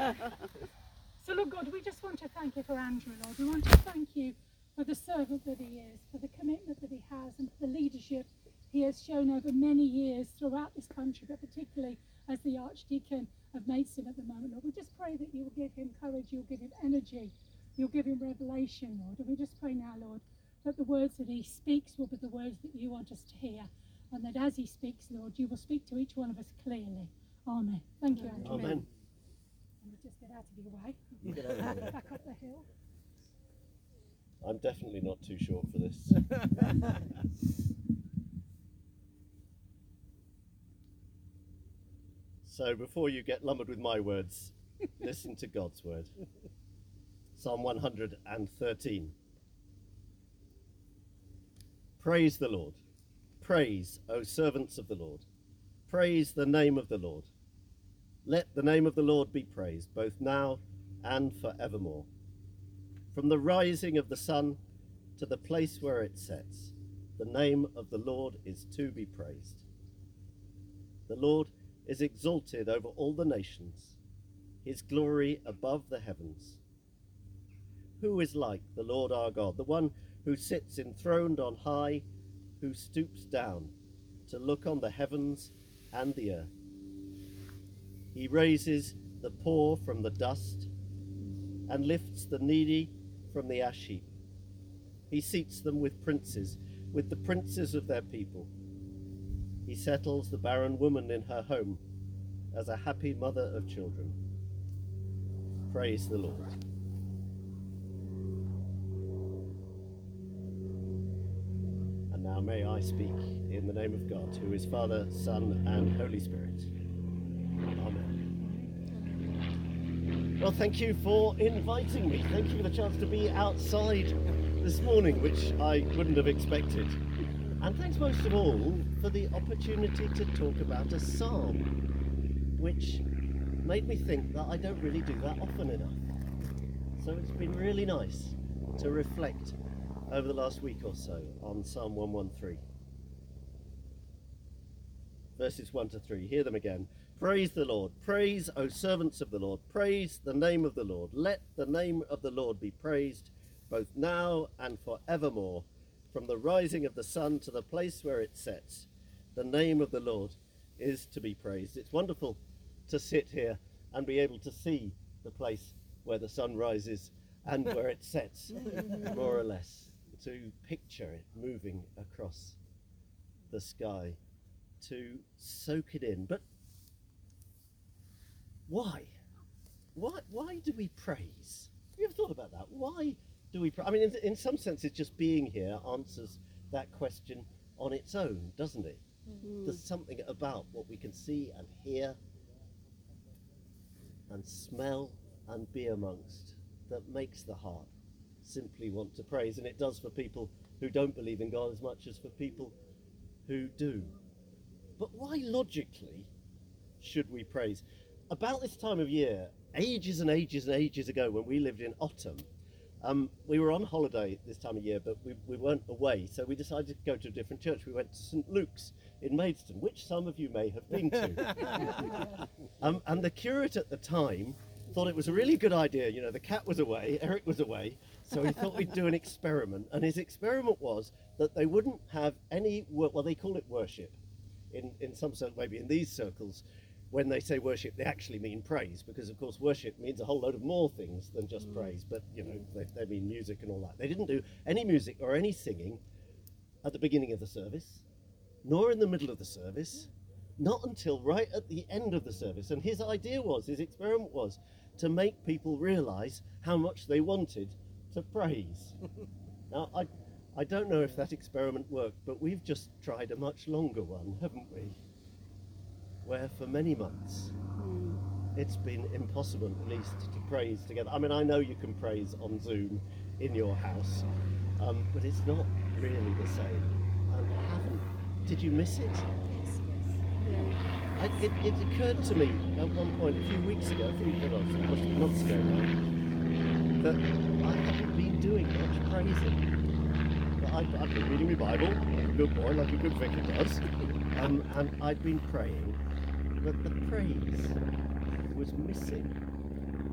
So, Lord God, we just want to thank you for Andrew, Lord. We want to thank you for the servant that he is, for the commitment that he has, and for the leadership he has shown over many years throughout this country, but particularly as the Archdeacon of Maidstone at the moment, Lord. We just pray that you will give him courage, you'll give him energy, you'll give him revelation, Lord. And we just pray now, Lord, that the words that he speaks will be the words that you want us to hear, and that as he speaks, Lord, you will speak to each one of us clearly. Amen. Thank you, Andrew. Amen. And we'll just get out of your way. Get out of the way. Back up the hill. I'm definitely not too short for this. So before you get lumbered with my words, listen to God's word. Psalm 113. Praise the Lord. Praise, O servants of the Lord. Praise the name of the Lord. Let the name of the Lord be praised, both now and forevermore. From the rising of the sun to the place where it sets, the name of the Lord is to be praised. The Lord is exalted over all the nations, his glory above the heavens. Who is like the Lord our God, the one who sits enthroned on high, who stoops down to look on the heavens and the earth? He raises the poor from the dust and lifts the needy from the ash heap. He seats them with princes, with the princes of their people. He settles the barren woman in her home as a happy mother of children. Praise the Lord. And now may I speak in the name of God, who is Father, Son, and Holy Spirit. Amen. Well, thank you for inviting me. Thank you for the chance to be outside this morning, which I wouldn't have expected. And thanks most of all for the opportunity to talk about a psalm, which made me think that I don't really do that often enough. So it's been really nice to reflect over the last week or so on Psalm 113. Verses 1 to 3, hear them again. Praise the Lord. Praise, O servants of the Lord. Praise the name of the Lord. Let the name of the Lord be praised, both now and forevermore. From the rising of the sun to the place where it sets, the name of the Lord is to be praised. It's wonderful to sit here and be able to see the place where the sun rises and where it sets, more or less. To picture it moving across the sky, to soak it in. But why? Why do we praise? Have you ever thought about that? Why do we praise? I mean, in some senses, just being here answers that question on its own, doesn't it? Mm-hmm. There's something about what we can see and hear and smell and be amongst that makes the heart simply want to praise. And it does for people who don't believe in God as much as for people who do. But why logically should we praise? About this time of year, ages and ages and ages ago, when we lived in Ottham, we were on holiday this time of year, but we weren't away, so we decided to go to a different church. We went to St Luke's in Maidstone, which some of you may have been to. And the curate at the time thought it was a really good idea. You know, the cat was away, Eric was away, so he thought we'd do an experiment. And his experiment was that they wouldn't have any, well, they call it worship. In some sense, maybe in these circles, when they say worship, they actually mean praise, because of course worship means a whole load of more things than just praise, but you know, they mean music and all that. They didn't do any music or any singing at the beginning of the service, nor in the middle of the service, not until right at the end of the service. And his idea was, his experiment was, to make people realize how much they wanted to praise. Now, I don't know if that experiment worked, but we've just tried a much longer one, haven't we? Where for many months it's been impossible, at least, to praise together. I mean, I know you can praise on Zoom in your house, but it's not really the same. Did you miss it? Yes. Yeah. It occurred to me at one point a few months ago now, that I haven't been doing much praising. But I've been reading my Bible, like a good boy, like a good vicar does, and I'd been praying, but the praise was missing.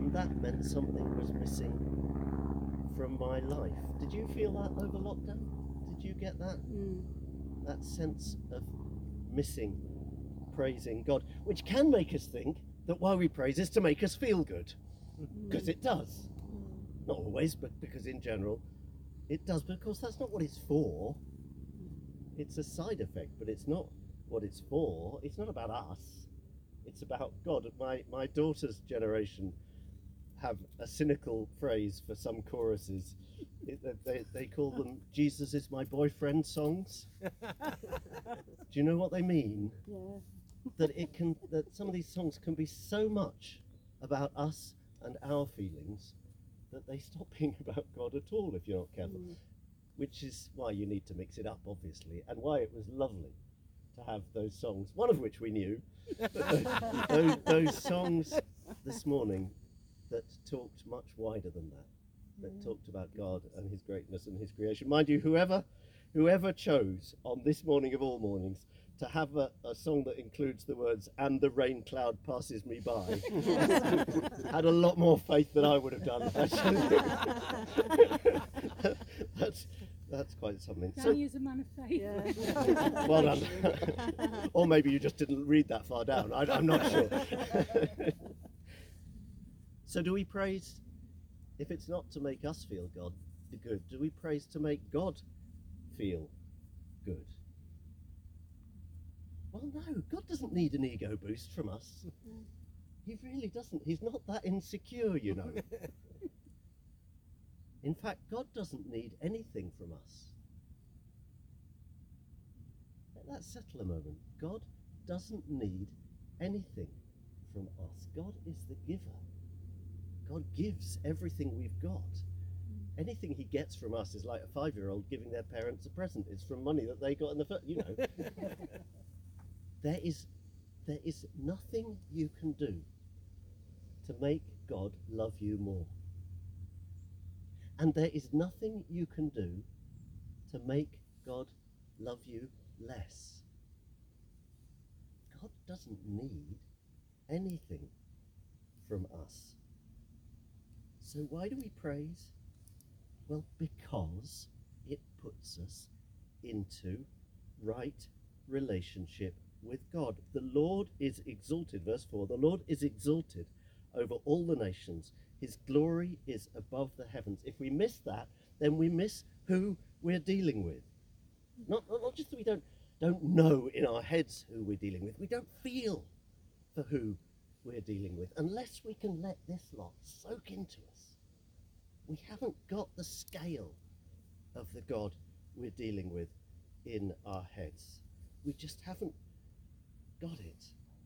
and that meant something was missing from my life. Did you feel that over lockdown? Did you get that? That sense of missing praising God, which can make us think that why we praise is to make us feel good, because it does. Not always, but because in general it does. But of course that's not what it's for. It's a side effect, but it's not what it's for. It's not about us. It's about God. My daughter's generation have a cynical phrase for some choruses. They call them "Jesus is my boyfriend" songs. Do you know what they mean? Yeah. That some of these songs can be so much about us and our feelings that they stop being about God at all if you're not careful. Which is why you need to mix it up, obviously, and why it was lovely to have those songs, one of which we knew, but those songs this morning that talked much wider than that talked about God and his greatness and his creation. Mind you, whoever chose on this morning of all mornings to have a song that includes the words "and the rain cloud passes me by" had a lot more faith than I would have done, actually. That's quite something. Danny is a man of faith. Yeah. Well done. Or maybe you just didn't read that far down. I'm not sure. So do we praise if it's not to make us feel good? Do we praise to make God feel good? Well, no, God doesn't need an ego boost from us. He really doesn't. He's not that insecure, you know. In fact, God doesn't need anything from us. Let that settle a moment. God doesn't need anything from us. God is the giver. God gives everything we've got. Anything he gets from us is like a 5-year-old giving their parents a present. It's from money that they got in the first, you know. There is nothing you can do to make God love you more. And there is nothing you can do to make God love you less. God doesn't need anything from us. So why do we praise? Well, because it puts us into right relationship with God. The Lord is exalted, verse 4, the Lord is exalted over all the nations. His glory is above the heavens. If we miss that, then we miss who we're dealing with. Not just that we don't know in our heads who we're dealing with. We don't feel for who we're dealing with. Unless we can let this lot soak into us, we haven't got the scale of the God we're dealing with in our heads. We just haven't got it.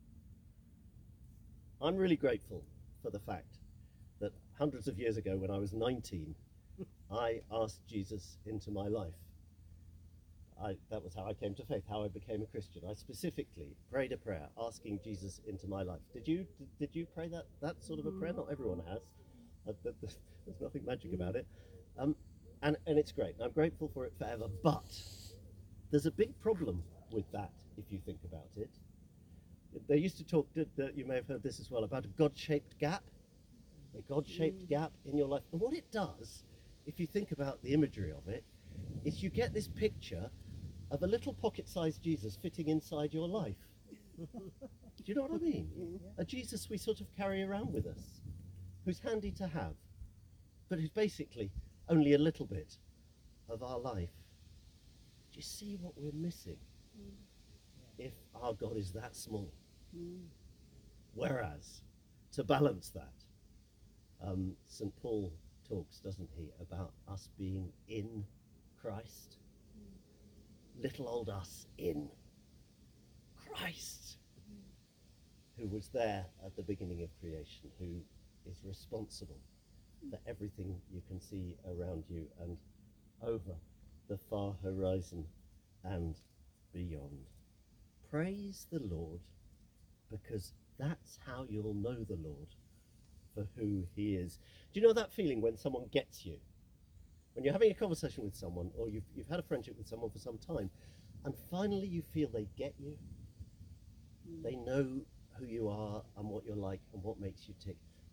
I'm really grateful for the fact that hundreds of years ago, when I was 19, I asked Jesus into my life. That was how I came to faith, how I became a Christian. I specifically prayed a prayer asking Jesus into my life. Did you pray that sort of a prayer? Not everyone has. There's nothing magic about it. And it's great. I'm grateful for it forever. But there's a big problem with that if you think about it. They used to talk, you may have heard this as well, about a God-shaped gap. A God-shaped gap in your life. And what it does, if you think about the imagery of it, is you get this picture of a little pocket-sized Jesus fitting inside your life. Do you know what I mean? A Jesus we sort of carry around with us, who's handy to have, but who's basically only a little bit of our life. Do you see what we're missing if our God is that small? Whereas, to balance that, St. Paul talks, doesn't he, about us being in Christ. Little old us in Christ, who was there at the beginning of creation, who is responsible for everything you can see around you and over the far horizon and beyond. Praise the Lord, because that's how you'll know the Lord for who he is. Do you know that feeling when someone gets you? When you're having a conversation with someone, or you've had a friendship with someone for some time, and finally you feel they get you. They know who you are and what you're like and what makes you tick.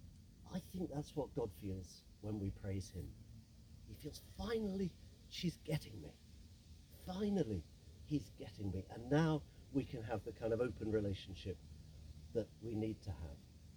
I think that's what God feels when we praise him. He feels, finally, she's getting me. Finally, he's getting me. And now we can have the kind of open relationship that we need to have.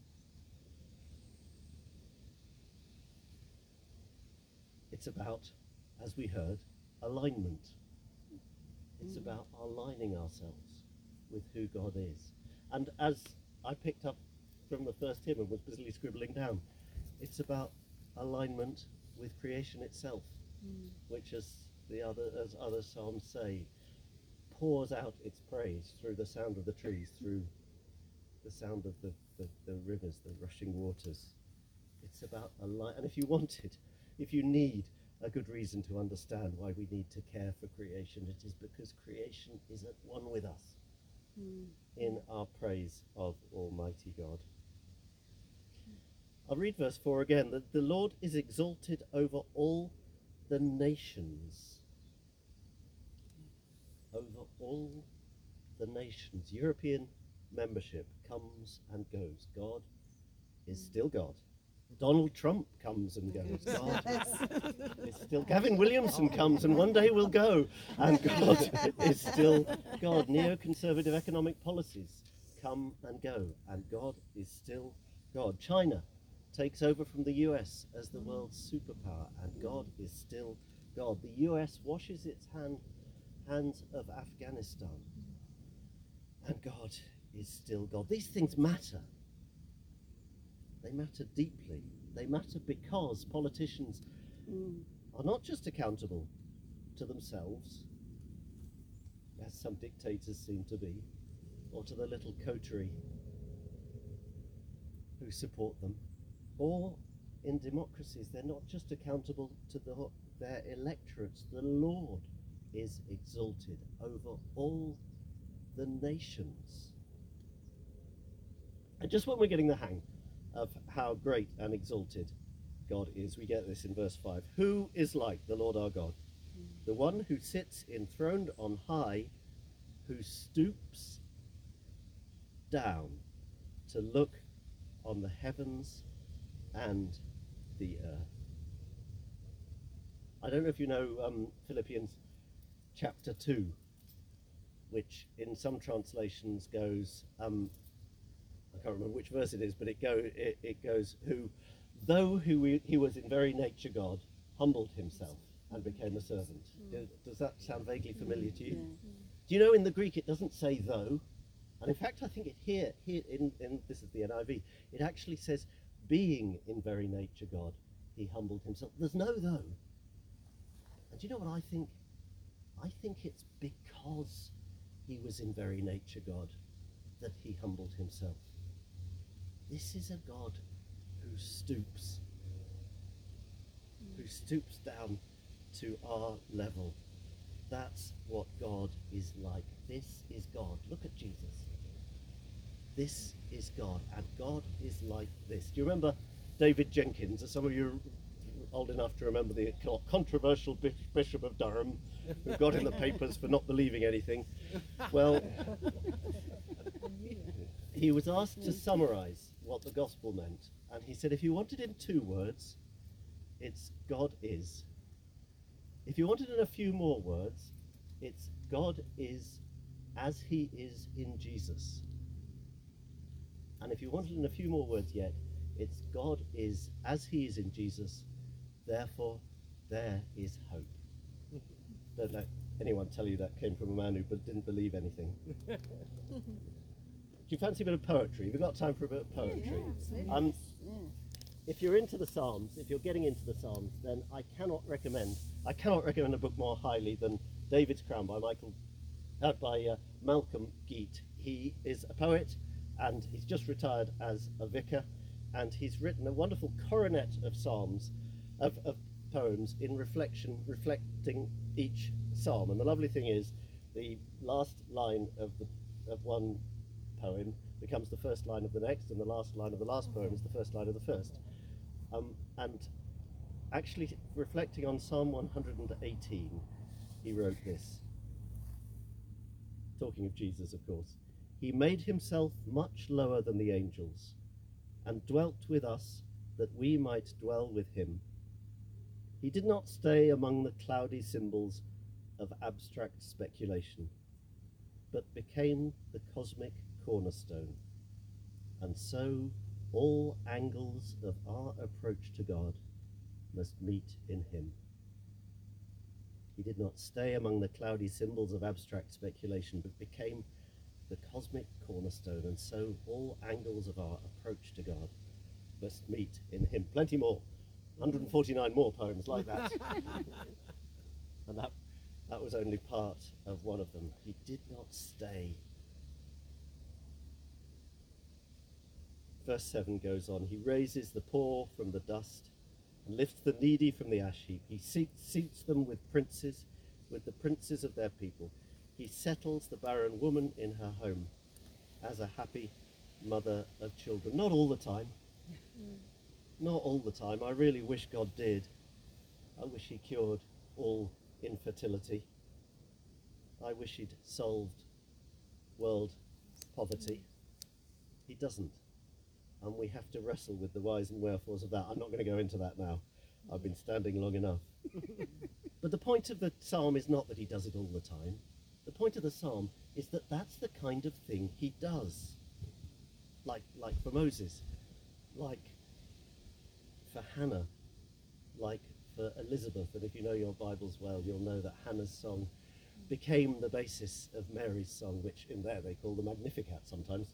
It's about, as we heard, alignment. It's about aligning ourselves with who God is. And as I picked up from the first hymn and was busily scribbling down, it's about alignment with creation itself, which, as other psalms say, pours out its praise through the sound of the trees, through the sound of the rivers, the rushing waters. It's about and if you need a good reason to understand why we need to care for creation, it is because creation is at one with us in our praise of Almighty God. I'll read verse 4 again. That the Lord is exalted over all the nations. Over all the nations. European membership comes and goes. God is still God. Donald Trump comes and goes. God is still. Gavin Williamson comes and one day will go. And God is still God. Neoconservative economic policies come and go. And God is still God. China takes over from the US as the world's superpower. And God is still God. The US washes its hands of Afghanistan. And God is still God. These things matter. They matter deeply. They matter because politicians are not just accountable to themselves, as some dictators seem to be, or to the little coterie who support them, or in democracies, they're not just accountable to their electorates. The Lord is exalted over all the nations. And just when we're getting the hang of how great and exalted God is, we get this in verse 5. Who is like the Lord our God? The one who sits enthroned on high, who stoops down to look on the heavens and the earth. I don't know if you know Philippians chapter 2, which in some translations goes, I can't remember which verse it is, but it goes, who, though he was in very nature God, humbled himself and became a servant. Does that sound vaguely familiar to you? Yeah. Do you know in the Greek it doesn't say though? And in fact, I think it here in this is the NIV, it actually says, being in very nature God, he humbled himself. There's no though. And do you know what I think? I think it's because he was in very nature God that he humbled himself. This is a God who stoops down to our level. That's what God is like. This is God. Look at Jesus. This is God, and God is like this. Do you remember David Jenkins? Are some of you old enough to remember the controversial Bishop of Durham who got in the papers for not believing anything? Well, he was asked to summarize what the gospel meant, and he said if you wanted in 2 words, it's God is. If you wanted in a few more words, it's God is as he is in Jesus. And if you wanted in a few more words yet, it's God is as he is in Jesus, therefore there is hope. Don't let anyone tell you that came from a man who didn't believe anything. Do you fancy a bit of poetry? We've got time for a bit of poetry. Yeah. If you're into the Psalms, if you're getting into the Psalms, then I cannot recommend a book more highly than David's Crown by Malcolm Geet. He is a poet, and he's just retired as a vicar, and he's written a wonderful coronet of psalms, of poems in reflecting each psalm. And the lovely thing is, the last line of one poem becomes the first line of the next, and the last line of the last poem is the first line of the first. And actually, reflecting on Psalm 118, he wrote this, talking of Jesus, of course. He made himself much lower than the angels, and dwelt with us that we might dwell with him. He did not stay among the cloudy symbols of abstract speculation, but became the cosmic cornerstone. And so all angles of our approach to God must meet in him. He did not stay among the cloudy symbols of abstract speculation, but became the cosmic cornerstone, and so all angles of our approach to God must meet in him. Plenty more, 149 more poems like that. And that was only part of one of them. He did not stay. Verse 7 goes on, he raises the poor from the dust and lifts the needy from the ash heap. He seats them with the princes of their people. He settles the barren woman in her home as a happy mother of children. Not all the time. Not all the time. I really wish God did. I wish he cured all infertility. I wish he'd solved world poverty. He doesn't. And we have to wrestle with the whys and wherefores of that. I'm not going to go into that now. I've been standing long enough. But the point of the psalm is not that he does it all the time. The point of the psalm is that that's the kind of thing he does. Like for Moses, like for Hannah, like for Elizabeth. And if you know your Bibles well, you'll know that Hannah's song became the basis of Mary's song, which in there they call the Magnificat sometimes.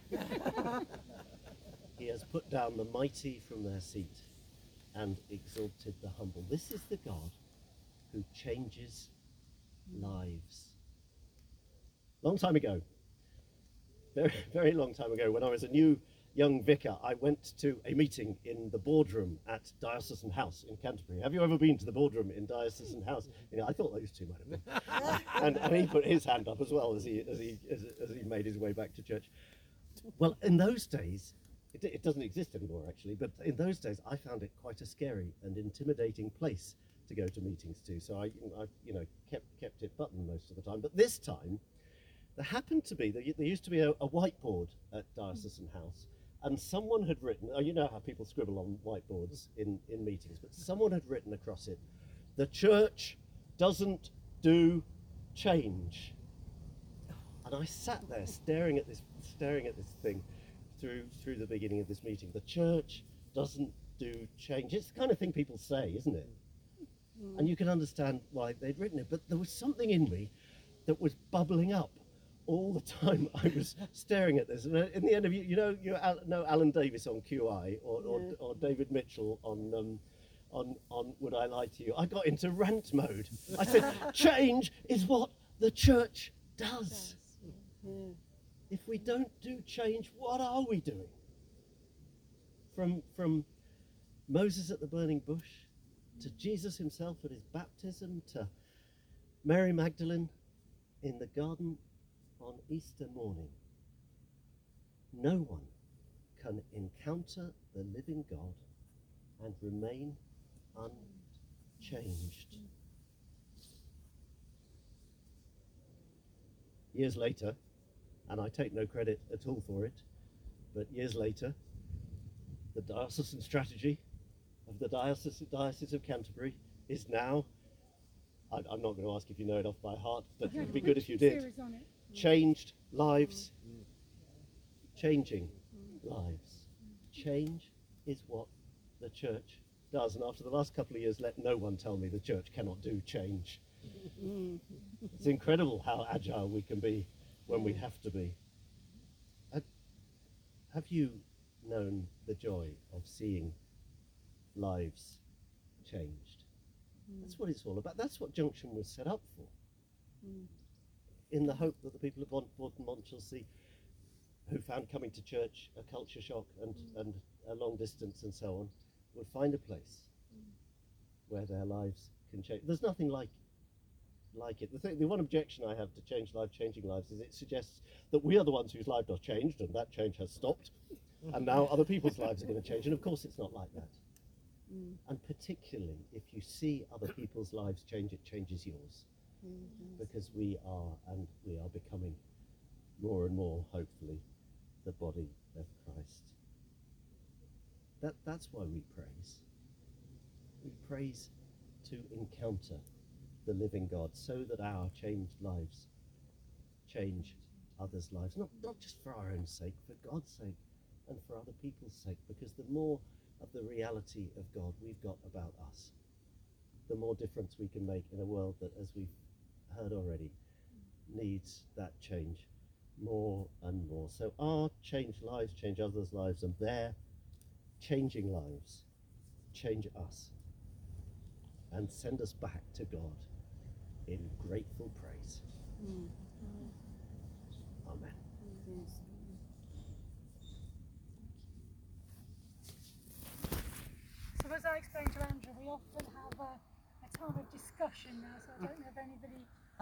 He has put down the mighty from their seat and exalted the humble. This is the God who changes lives. Long time ago, very, very long time ago, when I was a new young vicar, I went to a meeting in the boardroom at Diocesan House in Canterbury. Have you ever been to the boardroom in Diocesan House? You know, I thought those two might have been. and he put his hand up as well as he made his way back to church. Well, in those days, it doesn't exist anymore actually, but in those days I found it quite a scary and intimidating place to go to meetings to. So I kept it buttoned most of the time. But this time, there happened to be, there used to be a whiteboard at Diocesan House, and someone had written, you know how people scribble on whiteboards in meetings, but someone had written across it, the church doesn't do change. And I sat there staring at this thing through the beginning of this meeting. The church doesn't do change. It's the kind of thing people say, isn't it? And you can understand why they'd written it, but there was something in me that was bubbling up all the time I was staring at this. And in the end of you know Alan Davis on QI or David Mitchell on Would I Lie to You? I got into rant mode. I said, change is what the church does. If we don't do change, what are we doing? From Moses at the burning bush, to Jesus himself at his baptism, to Mary Magdalene in the garden on Easter morning, no one can encounter the living God and remain unchanged. Years later, and I take no credit at all for it, but years later, the diocesan strategy of the Diocese of Canterbury is now, I'm not going to ask if you know it off by heart, but it would be good if you did. Changed lives, changing lives. Change is what the church does. And after the last couple of years, let no one tell me the church cannot do change. It's incredible how agile we can be when we have to be. Have you known the joy of seeing lives changed? That's what it's all about. That's what Junction was set up for. In the hope that the people of Bourton Monchelsea, who found coming to church a culture shock and a long distance and so on, would find a place where their lives can change. There's nothing like it. The one objection I have to changing lives is it suggests that we are the ones whose lives are changed and that change has stopped, and now other people's lives are going to change. And of course it's not like that. And particularly if you see other people's lives change, it changes yours. Because we are becoming more and more, hopefully, the body of Christ. That's why we praise. We praise to encounter the living God so that our changed lives change others' lives, not just for our own sake, for God's sake and for other people's sake, because the more of the reality of God we've got about us, the more difference we can make in a world that, as we've heard already, needs that change more and more. So our changed lives change others' lives, and their changing lives change us and send us back to God in grateful praise. Amen. So as I explained to Andrew, we often have a time of discussion now, so I don't know if anybody